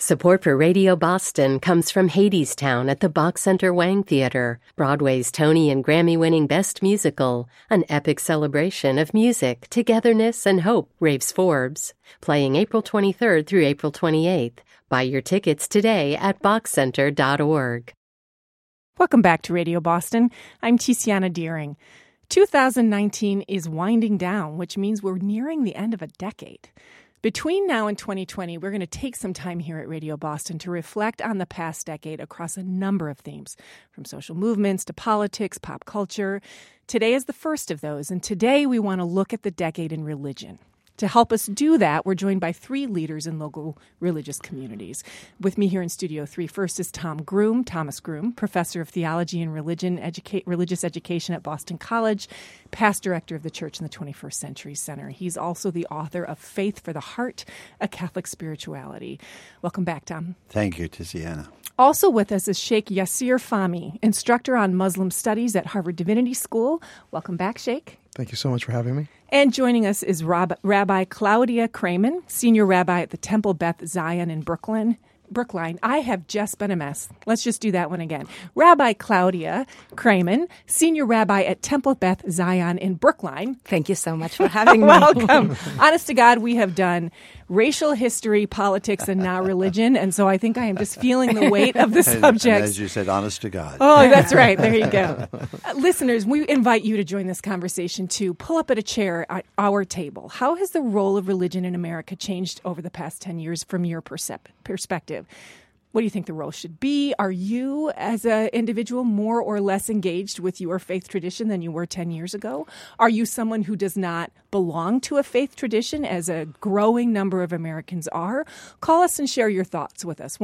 Support for Radio Boston comes from Hadestown at the Bach Center Wang Theater, Broadway's Tony and Grammy-winning Best Musical, an epic celebration of music, togetherness, and hope, raves Forbes. Playing April 23rd through April 28th. Buy your tickets today at bachcenter.org. Welcome back to Radio Boston. I'm Tiziana Deering. 2019 is winding down, which means we're nearing the end of a decade. Between now and 2020, we're going to take some time here at Radio Boston to reflect on the past decade across a number of themes, from social movements to politics, pop culture. Today is the first of those, and today we want to look at the decade in religion. To help us do that, we're joined by three leaders in local religious communities. With me here in Studio 3, first is Thomas Groom, professor of theology and religious education at Boston College, past director of the Church in the 21st Century Center. He's also the author of Faith for the Heart, A Catholic Spirituality. Welcome back, Tom. Thank you, Tiziana. Also with us is Sheikh Yasir Fahmy, instructor on Muslim studies at Harvard Divinity School. Welcome back, Sheikh. Thank you so much for having me. And joining us is Rabbi Claudia Kramen, senior rabbi at the Temple Beth Zion in Brookline. I have just been a mess. Let's just do that one again. Rabbi Claudia Kramen, senior rabbi at Temple Beth Zion in Brookline. Thank you so much for having me. Welcome. Honest to God, we have done racial history, politics, and now religion. And so I think I am just feeling the weight of the subject. And as you said, honest to God. Oh, that's right. There you go. Listeners, we invite you to join this conversation too. Pull up at a chair at our table. How has the role of religion in America changed over the past 10 years from your perspective? What do you think the role should be? Are you, as an individual, more or less engaged with your faith tradition than you were 10 years ago? Are you someone who does not belong to a faith tradition, as a growing number of Americans are? Call us and share your thoughts with us.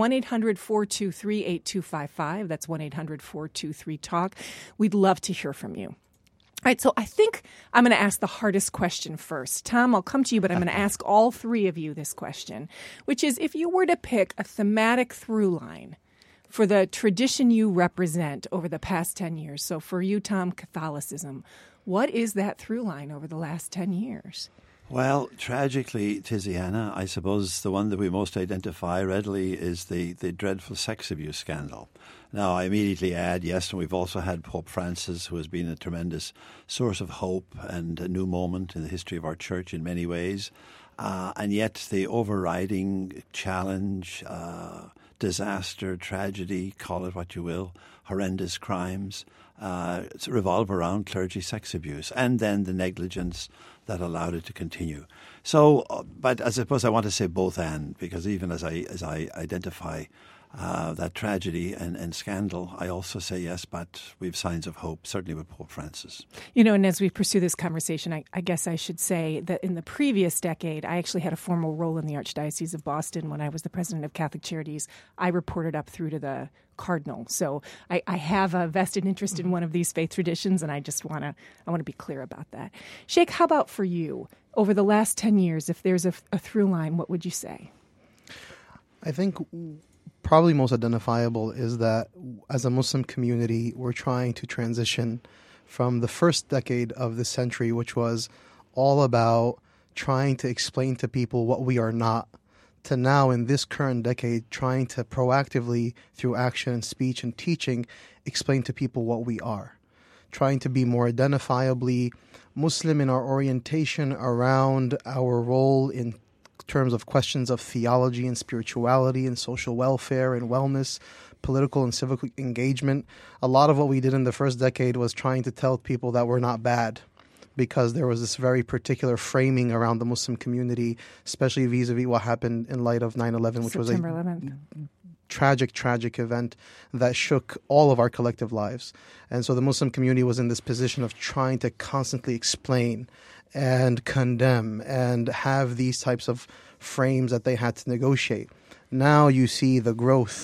1-800-423-8255. That's 1-800-423-TALK. We'd love to hear from you. All right, so I think I'm going to ask the hardest question first. Tom, I'll come to you, but I'm going to ask all three of you this question, which is, if you were to pick a thematic through line for the tradition you represent over the past 10 years, so for you, Tom, Catholicism, what is that through line over the last 10 years? Well, tragically, Tiziana, I suppose the one that we most identify readily is the dreadful sex abuse scandal. Now, I immediately add, yes, and we've also had Pope Francis, who has been a tremendous source of hope and a new moment in the history of our church in many ways. And yet the overriding challenge, disaster, tragedy, call it what you will, horrendous crimes, revolve around clergy sex abuse, and then the negligence that allowed it to continue. So, but I suppose I want to say both and, because even as I identify that tragedy and scandal, I also say yes, but we have signs of hope, certainly with Pope Francis. You know, and as we pursue this conversation, I guess I should say that in the previous decade, I actually had a formal role in the Archdiocese of Boston when I was the president of Catholic Charities. I reported up through to the Cardinal. So I have a vested interest in one of these faith traditions, and I want to be clear about that. Sheikh, how about for you? Over the last 10 years, if there's a through line, what would you say? I think probably most identifiable is that as a Muslim community, we're trying to transition from the first decade of the century, which was all about trying to explain to people what we are not, to now in this current decade trying to proactively, through action and speech and teaching, explain to people what we are. Trying to be more identifiably Muslim in our orientation around our role in terms of questions of theology and spirituality and social welfare and wellness, political and civic engagement. A lot of what we did in the first decade was trying to tell people that we're not bad, because there was this very particular framing around the Muslim community, especially vis-a-vis what happened in light of 9/11, which was September 11th. Tragic event that shook all of our collective lives. And so the Muslim community was in this position of trying to constantly explain and condemn and have these types of frames that they had to negotiate. Now you see the growth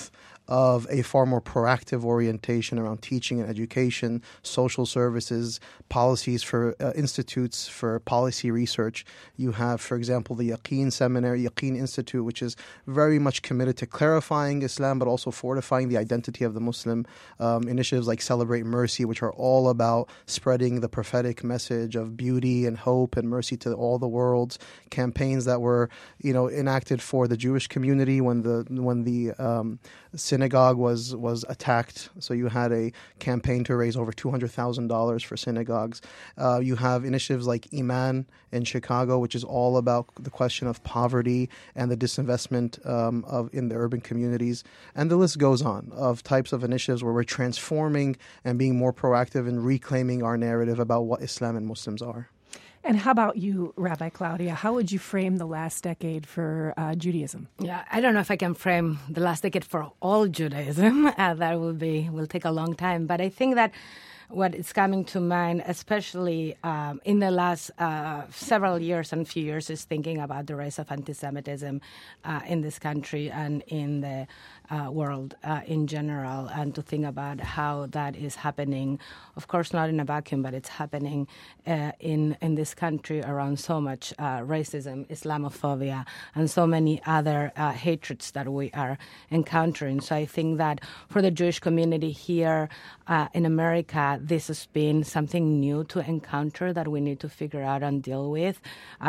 of a far more proactive orientation around teaching and education, social services, policies for institutes for policy research. You have, for example, the Yaqeen Seminary, Yaqeen Institute, which is very much committed to clarifying Islam, but also fortifying the identity of the Muslim. Initiatives like Celebrate Mercy, which are all about spreading the prophetic message of beauty and hope and mercy to all the worlds. Campaigns that were, enacted for the Jewish community when the synagogue was attacked. So you had a campaign to raise over $200,000 for synagogues. You have initiatives like Iman in Chicago, which is all about the question of poverty and the disinvestment in the urban communities. And the list goes on of types of initiatives where we're transforming and being more proactive in reclaiming our narrative about what Islam and Muslims are. And how about you, Rabbi Claudia? How would you frame the last decade for Judaism? Yeah, I don't know if I can frame the last decade for all Judaism. That will take a long time. But I think that what is coming to mind, especially in the last several years and few years, is thinking about the rise of anti-Semitism in this country and in the world in general, and to think about how that is happening, of course not in a vacuum, but it's happening in this country around so much racism, Islamophobia, and so many other hatreds that we are encountering. So I think that for the Jewish community here in America, this has been something new to encounter that we need to figure out and deal with.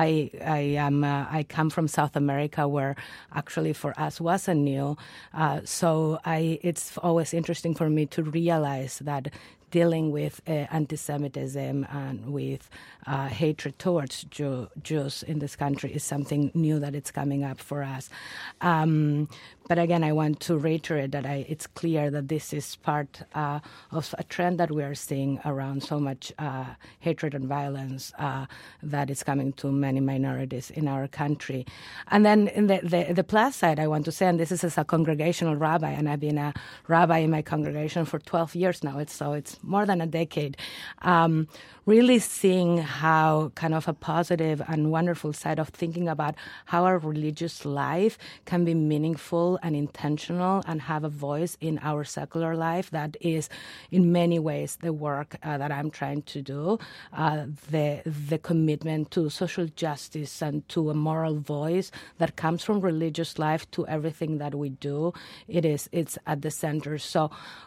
I come from South America, where actually for us wasn't new. So it's always interesting for me to realize that dealing with anti-Semitism and with hatred towards Jews in this country is something new that it's coming up for us. But again, I want to reiterate that it's clear that this is part of a trend that we are seeing around so much hatred and violence that is coming to many minorities in our country. And then in the plus side, I want to say, and this is as a congregational rabbi, and I've been a rabbi in my congregation for 12 years now, it's more than a decade, really seeing how kind of a positive and wonderful side of thinking about how our religious life can be meaningful and intentional and have a voice in our secular life. That is, in many ways, the work that I'm trying to do, the commitment to social justice and to a moral voice that comes from religious life to everything that we do. It's at the center. So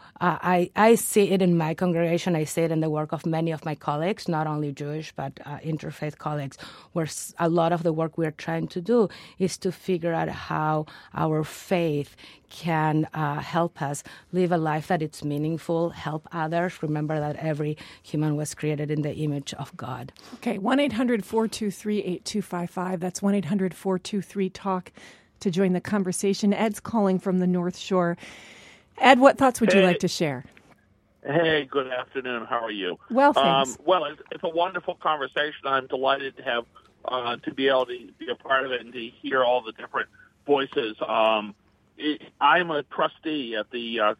I see it in my congregation. I see it in the work of many of my colleagues, not only Jewish, but interfaith colleagues, where a lot of the work we're trying to do is to figure out how our faith can help us live a life that it's meaningful, help others. Remember that every human was created in the image of God. Okay, 1-800-423-8255. That's 1-800-423-TALK to join the conversation. Ed's calling from the North Shore. Ed, what thoughts would you like to share? Hey, good afternoon. How are you? Well, thanks. Well, it's a wonderful conversation. I'm delighted to have to be able to be a part of it and to hear all the different voices. I'm a trustee at the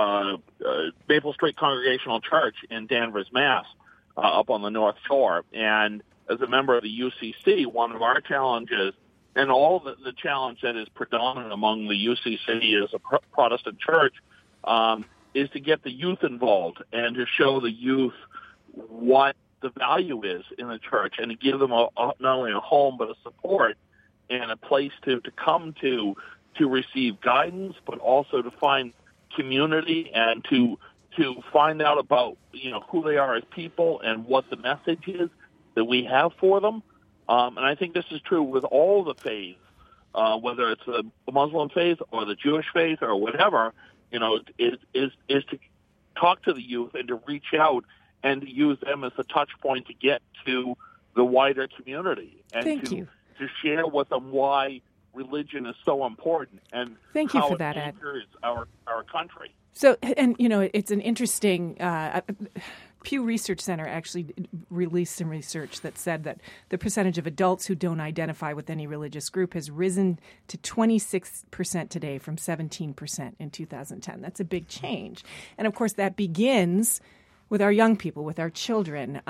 Maple Street Congregational Church in Danvers, Mass, up on the North Shore. And as a member of the UCC, one of our challenges, and all the challenge that is predominant among the UCC as a Protestant church, is to get the youth involved and to show the youth what the value is in the church, and to give them not only a home but a support and a place to come to receive guidance, but also to find community and to find out about who they are as people and what the message is that we have for them. And I think this is true with all the faiths, whether it's the Muslim faith or the Jewish faith or whatever, is to talk to the youth and to reach out and to use them as a touch point to get to the wider community and to share with them why religion is so important and Thank you how for it that, Ed. anchors our country. So, and it's an interesting. Pew Research Center actually released some research that said that the percentage of adults who don't identify with any religious group has risen to 26% today from 17% in 2010. That's a big change. And, of course, that begins with our young people, with our children.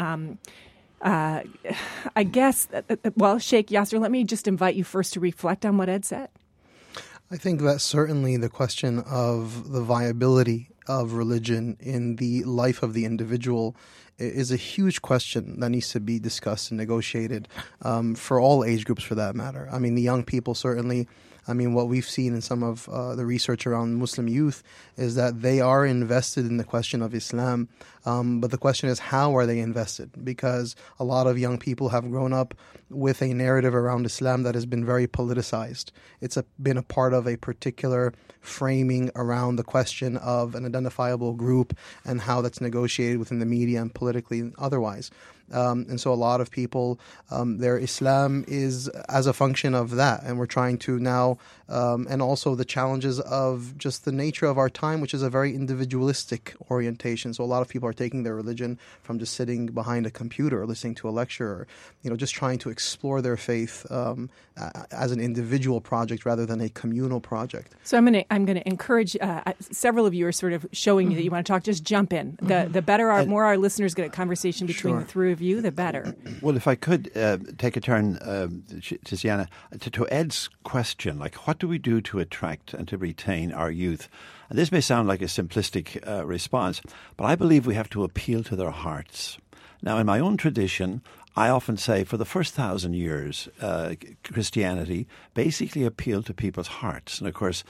I guess, Sheikh Yasser, let me just invite you first to reflect on what Ed said. I think that certainly the question of the viability of religion in the life of the individual is a huge question that needs to be discussed and negotiated for all age groups, for that matter. I mean, the young people certainly. I mean, what we've seen in some of the research around Muslim youth is that they are invested in the question of Islam, but the question is, how are they invested? Because a lot of young people have grown up with a narrative around Islam that has been very politicized. It's been a part of a particular framing around the question of an identifiable group and how that's negotiated within the media and politically and otherwise. And so a lot of people, their Islam is as a function of that. And we're trying to now, and also the challenges of just the nature of our time, which is a very individualistic orientation. So a lot of people are taking their religion from just sitting behind a computer or listening to a lecture or, just trying to explore their faith as an individual project rather than a communal project. So I'm going to encourage, several of you are sort of showing me that you want to talk, just jump in. The better, more our listeners get a conversation between the three of you, the better. Well, if I could take a turn, Tiziana, to Ed's question, like what do we do to attract and to retain our youth? And this may sound like a simplistic response, but I believe we have to appeal to their hearts. Now, in my own tradition, I often say for the first 1,000 years, Christianity basically appealed to people's hearts. And of course,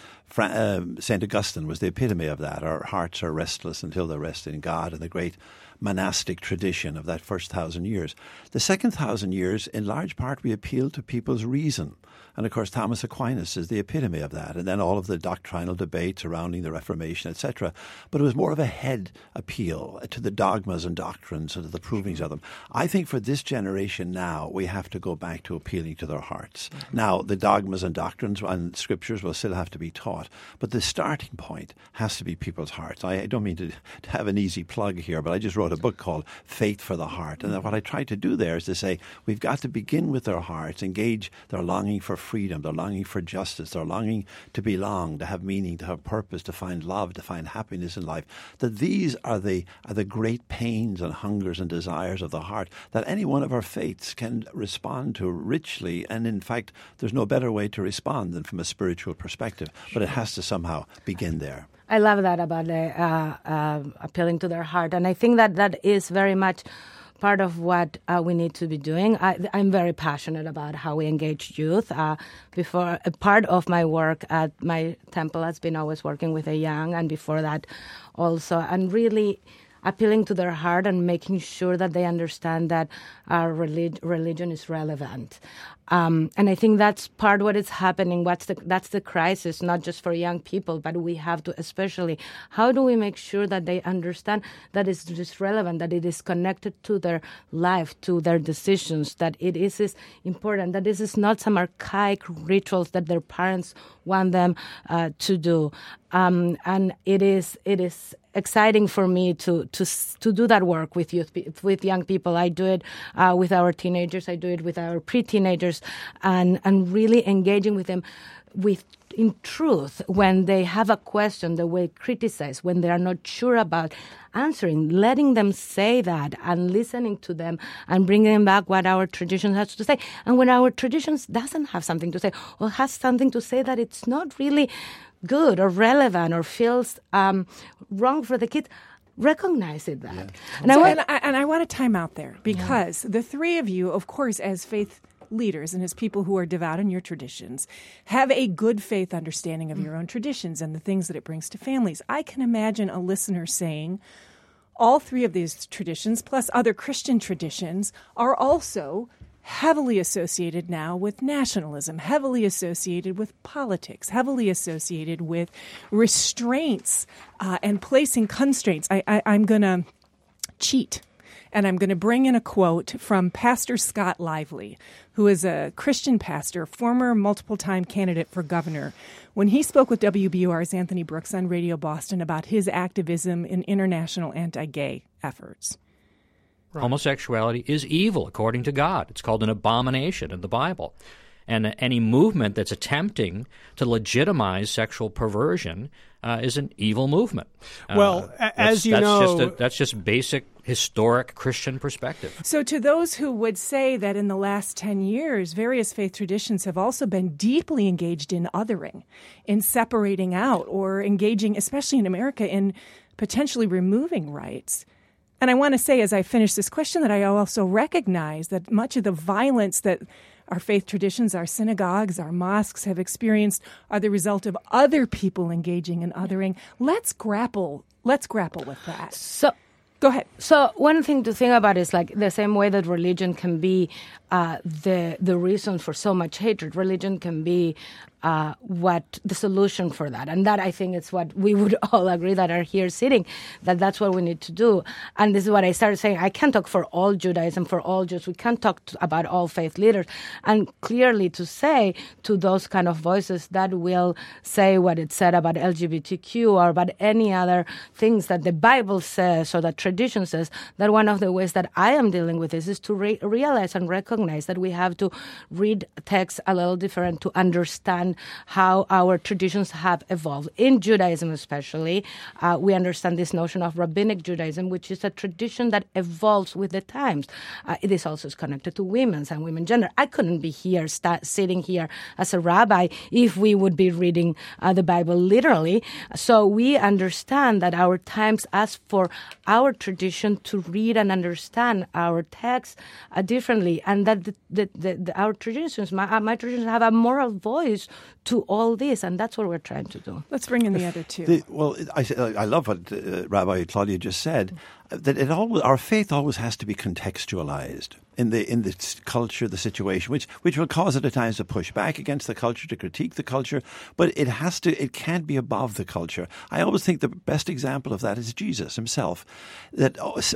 St. Augustine was the epitome of that. Our hearts are restless until they rest in God, and the great monastic tradition of that first 1,000 years. The second 1,000 years, in large part, we appealed to people's reason. And of course, Thomas Aquinas is the epitome of that. And then all of the doctrinal debates surrounding the Reformation, etc. But it was more of a head appeal to the dogmas and doctrines and to the provings of them. I think for this generation now, we have to go back to appealing to their hearts. Now, the dogmas and doctrines and scriptures will still have to be taught. But the starting point has to be people's hearts. I don't mean to have an easy plug here, but I just wrote a book called Faith for the Heart. And what I try to do there is to say we've got to begin with their hearts, engage their longing for freedom, their longing for justice, their longing to belong, to have meaning, to have purpose, to find love, to find happiness in life. That these are the great pains and hungers and desires of the heart that any one of our faiths can respond to richly. And in fact, there's no better way to respond than from a spiritual perspective. But it has to somehow begin there. I love that about appealing to their heart. And I think that is very much part of what we need to be doing. I'm very passionate about how we engage youth. Before, a part of my work at my temple has been always working with the young, and before that also, and really appealing to their heart and making sure that they understand that our religion is relevant. And I think that's part of what is happening. That's the crisis, not just for young people, but we have to especially, how do we make sure that they understand that it's just relevant, that it is connected to their life, to their decisions, that it is important, that this is not some archaic rituals that their parents want them to do. And it is exciting for me to do that work with youth, with young people. I do it with our teenagers. I do it with our pre-teenagers, and really engaging with them in truth when they have a question, the way criticize, when they are not sure about answering, letting them say that and listening to them and bringing back what our tradition has to say. And when our traditions doesn't have something to say or has something to say that it's not really good or relevant or feels wrong for the kids, recognize it that. Yeah. And I want to time out there because the three of you, of course, as faith leaders and as people who are devout in your traditions, have a good faith understanding of your own traditions and the things that it brings to families. I can imagine a listener saying, all three of these traditions, plus other Christian traditions, are also heavily associated now with nationalism, heavily associated with politics, heavily associated with restraints and placing constraints. I'm going to cheat, and I'm going to bring in a quote from Pastor Scott Lively, who is a Christian pastor, former multiple-time candidate for governor, when he spoke with WBUR's Anthony Brooks on Radio Boston about his activism in international anti-gay efforts. Right. Homosexuality is evil according to God. It's called an abomination in the Bible. And any movement that's attempting to legitimize sexual perversion is an evil movement. Well, as you know... That's just basic historic Christian perspective. So to those who would say that in the last 10 years, various faith traditions have also been deeply engaged in othering, in separating out, or engaging, especially in America, in potentially removing rights. And I want to say, as I finish this question, that I also recognize that much of the violence that our faith traditions, our synagogues, our mosques have experienced are the result of other people engaging in othering. Let's grapple with that. So, go ahead. So one thing to think about is like the same way that religion can be the reason for so much hatred. Religion can be what the solution for that. And that, I think, is what we would all agree that are here sitting, that's what we need to do. And this is what I started saying. I can't talk for all Judaism, for all Jews. We can't talk about all faith leaders. And clearly to say to those kind of voices that will say what it said about LGBTQ or about any other things that the Bible says or that tradition says, that one of the ways that I am dealing with this is to realize and recognize that we have to read texts a little different to understand how our traditions have evolved. In Judaism especially, we understand this notion of rabbinic Judaism, which is a tradition that evolves with the times. It is also connected to women's and women's gender. I couldn't be here, sitting here as a rabbi if we would be reading the Bible literally. So we understand that our times ask for our tradition to read and understand our texts differently, and that our traditions, my traditions, have a moral voice to all this, and that's what we're trying to do. Let's bring in the other two. I love what Rabbi Claudia just said, that our faith always has to be contextualized in the culture, the situation, which will cause it at times to push back against the culture, to critique the culture, but it can't be above the culture. I always think the best example of that is Jesus himself, that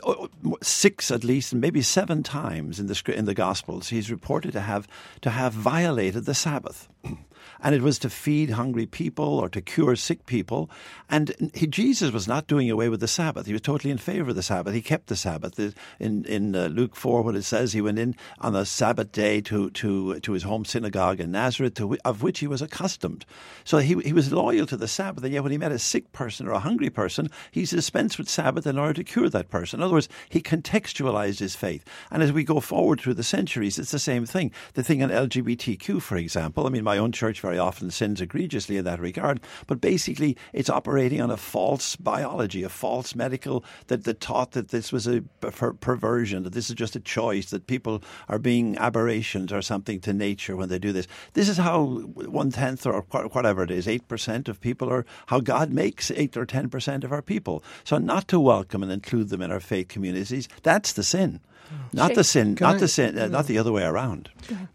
6 at least, and maybe 7 times in the Gospels, he's reported to have violated the Sabbath. And it was to feed hungry people or to cure sick people. And Jesus was not doing away with the Sabbath. He was totally in favor of the Sabbath. He kept the Sabbath. In Luke 4, what it says, he went in on the Sabbath day to his home synagogue in Nazareth, of which he was accustomed. So he was loyal to the Sabbath. And yet when he met a sick person or a hungry person, he dispensed with Sabbath in order to cure that person. In other words, he contextualized his faith. And as we go forward through the centuries, it's the same thing. The thing on LGBTQ, for example, I mean, my own church very often sins egregiously in that regard, but basically it's operating on a false biology, a false medical that taught that this was a perversion, that this is just a choice, that people are being aberrations or something to nature when they do this. This is how 1/10 or whatever it is, 8% of people are how God makes 8 or 10% of our people. So not to welcome and include them in our faith communities, that's the sin. Not the sin, not the other way around.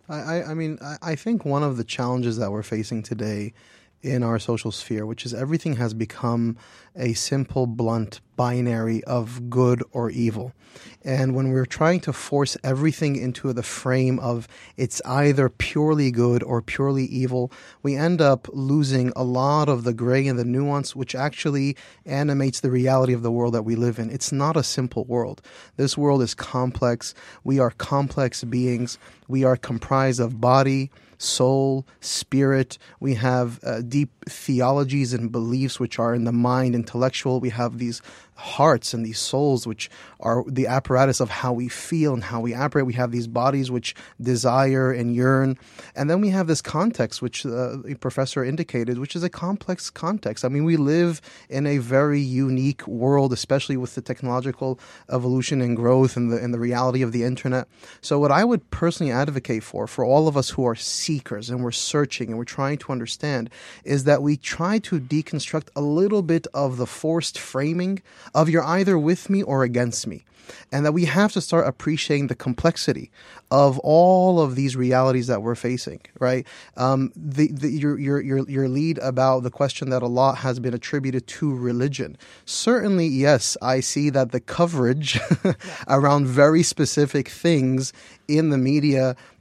I think one of the challenges that we're facing today in our social sphere, which is everything has become a simple, blunt binary of good or evil. And when we're trying to force everything into the frame of it's either purely good or purely evil, we end up losing a lot of the gray and the nuance which actually animates the reality of the world that we live in. It's not a simple world. This world is complex. We are complex beings. We are comprised of body, soul, spirit. We have deep theologies and beliefs which are in the mind, intellectual. We have these hearts and these souls which are the apparatus of how we feel and how we operate. We have these bodies which desire and yearn. And then we have this context which the professor indicated, which is a complex context. I mean, we live in a very unique world, especially with the technological evolution and growth and the reality of the internet. So what I would personally advocate for all of us who are seekers and we're searching and we're trying to understand, is that we try to deconstruct a little bit of the forced framing of you're either with me or against me. And that we have to start appreciating the complexity of all of these realities that we're facing, right? Your lead about the question that a lot has been attributed to religion. Certainly, yes, I see that the coverage around very specific things in the media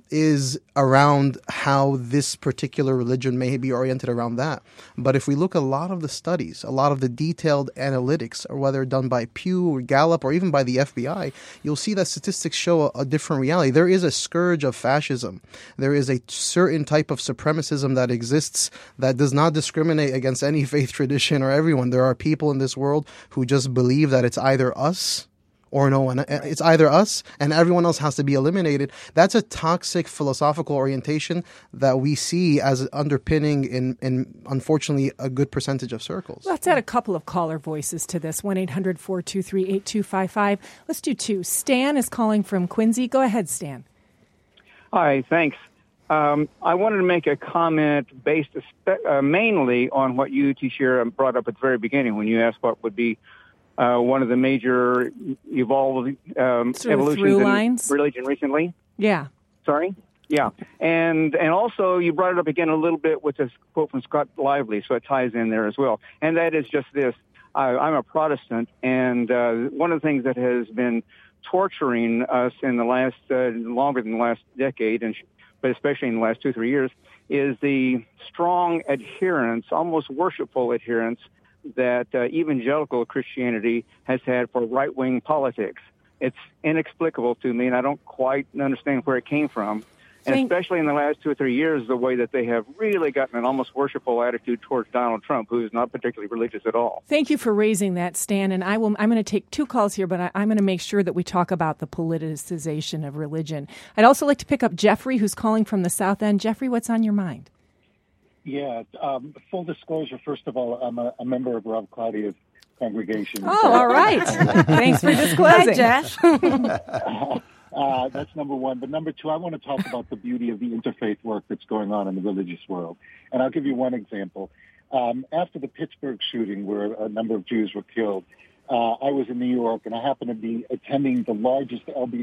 is around how this particular religion may be oriented around that. But if we look at a lot of the studies, a lot of the detailed analytics, or whether done by Pew or Gallup or even by the FBI, you'll see that statistics show a different reality. There is a scourge of fascism. There is a certain type of supremacism that exists that does not discriminate against any faith tradition or everyone. There are people in this world who just believe that it's either us or no one. It's either us and everyone else has to be eliminated. That's a toxic philosophical orientation that we see as underpinning in unfortunately, a good percentage of circles. Let's add a couple of caller voices to this, 1-800-423-8255. Let's do two. Stan is calling from Quincy. Go ahead, Stan. Hi, thanks. I wanted to make a comment based mainly on what you, Tishira, brought up at the very beginning when you asked what would be one of the major evolved evolutions in religion recently. Yeah. Sorry? Yeah. And also you brought it up again a little bit with this quote from Scott Lively, so it ties in there as well. And that is just this. I'm a Protestant, and one of the things that has been torturing us in the last, longer than the last decade, but especially in the last 2-3 years, is the strong adherence, almost worshipful adherence, that evangelical Christianity has had for right-wing politics. It's inexplicable to me, and I don't quite understand where it came from. And especially in the last 2 or 3 years, the way that they have really gotten an almost worshipful attitude towards Donald Trump, who is not particularly religious at all. Thank you for raising that, Stan. And I'm going to take 2 calls here, but I'm going to make sure that we talk about the politicization of religion. I'd also like to pick up Jeffrey, who's calling from the South End. Jeffrey, what's on your mind? Yeah, full disclosure, first of all, I'm a member of Rob Claudia's congregation. Oh, all right. Thanks for disclosing. Hi, Jeff. That's number one. But number two, I want to talk about the beauty of the interfaith work that's going on in the religious world. And I'll give you one example. After the Pittsburgh shooting, where a number of Jews were killed, I was in New York, and I happened to be attending the largest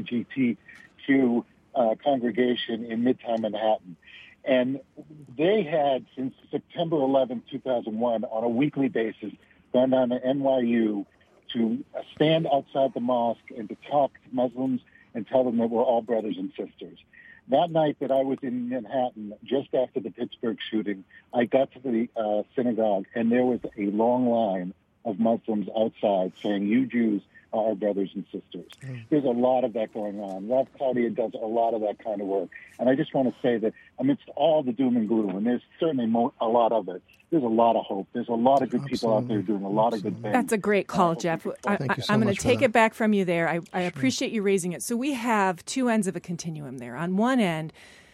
LGBTQ congregation in Midtown Manhattan. And they had, since September 11, 2001, on a weekly basis, gone down to NYU to stand outside the mosque and to talk to Muslims and tell them that we're all brothers and sisters. That night that I was in Manhattan, just after the Pittsburgh shooting, I got to the synagogue, and there was a long line of Muslims outside saying, "You Jews are our brothers and sisters." There's a lot of that going on. Rob Claudia does a lot of that kind of work. And I just want to say that amidst all the doom and gloom, and there's certainly a lot of it, there's a lot of hope. There's a lot of good people out there doing a lot of good things. That's a great call, Jeff. I'm going to take it back from you there. I appreciate you raising it. So we have 2 ends of a continuum there. On one end,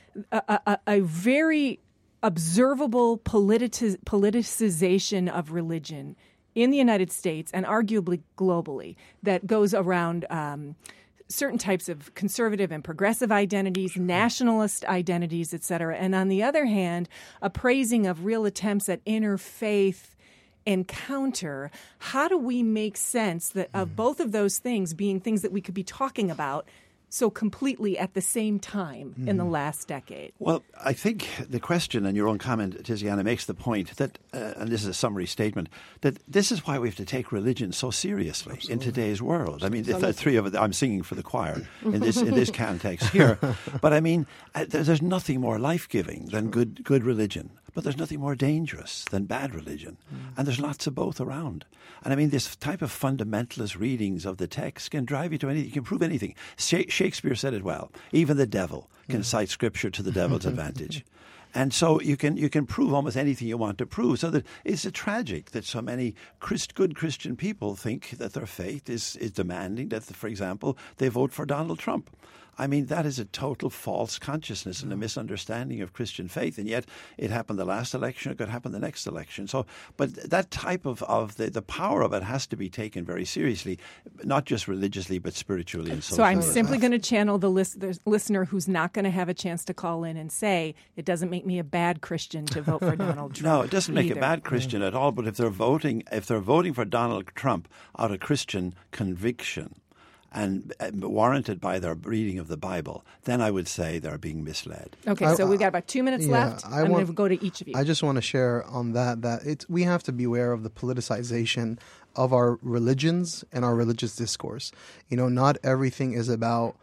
a very observable politicization of religion in the United States and arguably globally that goes around certain types of conservative and progressive identities, nationalist identities, et cetera. And on the other hand, a praising of real attempts at interfaith encounter. How do we make sense of both of those things being things that we could be talking about so completely at the same time in the last decade? Well, I think the question and your own comment, Tiziana, makes the point that, and this is a summary statement, that this is why we have to take religion so seriously in today's world. I mean, the three of it, I'm singing for the choir in this context here. But I mean, there's nothing more life-giving than good religion. But there's nothing more dangerous than bad religion. And there's lots of both around. And I mean, this type of fundamentalist readings of the text can drive you to anything. You can prove anything. Shakespeare said it well. Even the devil can cite Scripture to the devil's advantage. And so you can prove almost anything you want to prove. So that it's tragic that so many good Christian people think that their faith is demanding that, for example, they vote for Donald Trump. I mean, that is a total false consciousness and a misunderstanding of Christian faith. And yet it happened the last election. It could happen the next election. So, but that type of the power of it has to be taken very seriously, not just religiously, but spiritually and socially. So I'm simply going to channel the listener who's not going to have a chance to call in and say, it doesn't make me a bad Christian to vote for Donald Trump. No, it doesn't make a bad Christian at all. But if they're voting for Donald Trump out of Christian conviction, and warranted by their reading of the Bible, then I would say they're being misled. Okay, so we've got about 2 minutes left. I'm going to go to each of you. I just want to share on that we have to beware of the politicization of our religions and our religious discourse. You know, not everything is about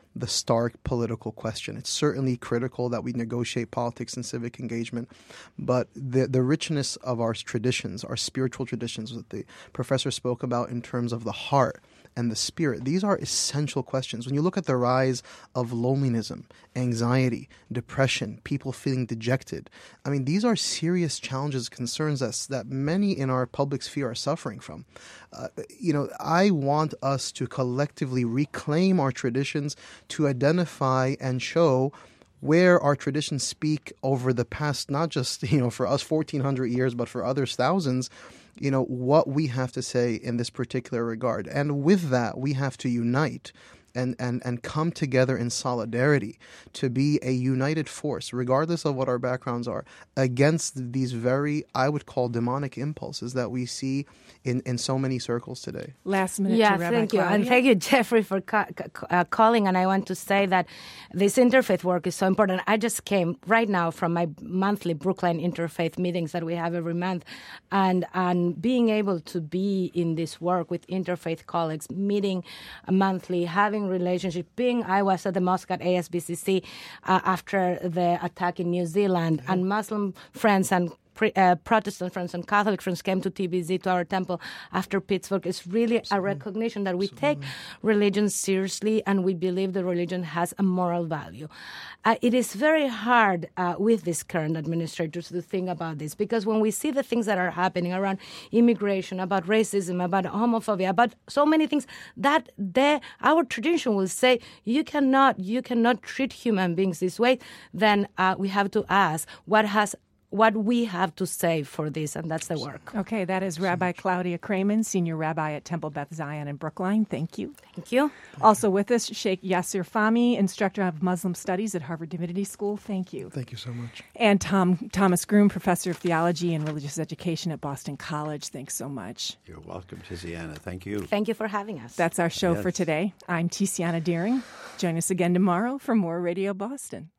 the stark political question. It's certainly critical that we negotiate politics and civic engagement, but the richness of our traditions, our spiritual traditions that the professor spoke about in terms of the heart and the spirit, these are essential questions. When you look at the rise of loneliness, anxiety, depression, people feeling dejected, I mean, these are serious challenges, concerns that many in our public sphere are suffering from. I want us to collectively reclaim our traditions, to identify and show where our traditions speak over the past, not just, for us 1,400 years, but for others thousands, what we have to say in this particular regard. And with that, we have to unite and come together in solidarity to be a united force, regardless of what our backgrounds are, against these very, I would call, demonic impulses that we see in so many circles today. Last minute to Rabbi thank you. Claudia. And thank you, Jeffrey, for calling. And I want to say that this interfaith work is so important. I just came right now from my monthly Brookline interfaith meetings that we have every month. And being able to be in this work with interfaith colleagues, meeting monthly, having relationship, I was at the mosque at ASBCC after the attack in New Zealand, and Muslim friends and Protestant friends and Catholic friends came to TBZ, to our temple after Pittsburgh. It's really a recognition that we take religion seriously and we believe the religion has a moral value. It is very hard with this current administrators to think about this, because when we see the things that are happening around immigration, about racism, about homophobia, about so many things, that our tradition will say you cannot treat human beings this way, then we have to ask what we have to say for this, and that's the work. Okay, that is Rabbi Claudia Cramen, Senior Rabbi at Temple Beth Zion in Brookline. Thank you. Thank you. Also with us, Sheikh Yasir Fahmy, Instructor of Muslim Studies at Harvard Divinity School. Thank you. Thank you so much. And Thomas Groom, Professor of Theology and Religious Education at Boston College. Thanks so much. You're welcome, Tiziana. Thank you. Thank you for having us. That's our show for today. I'm Tiziana Deering. Join us again tomorrow for more Radio Boston.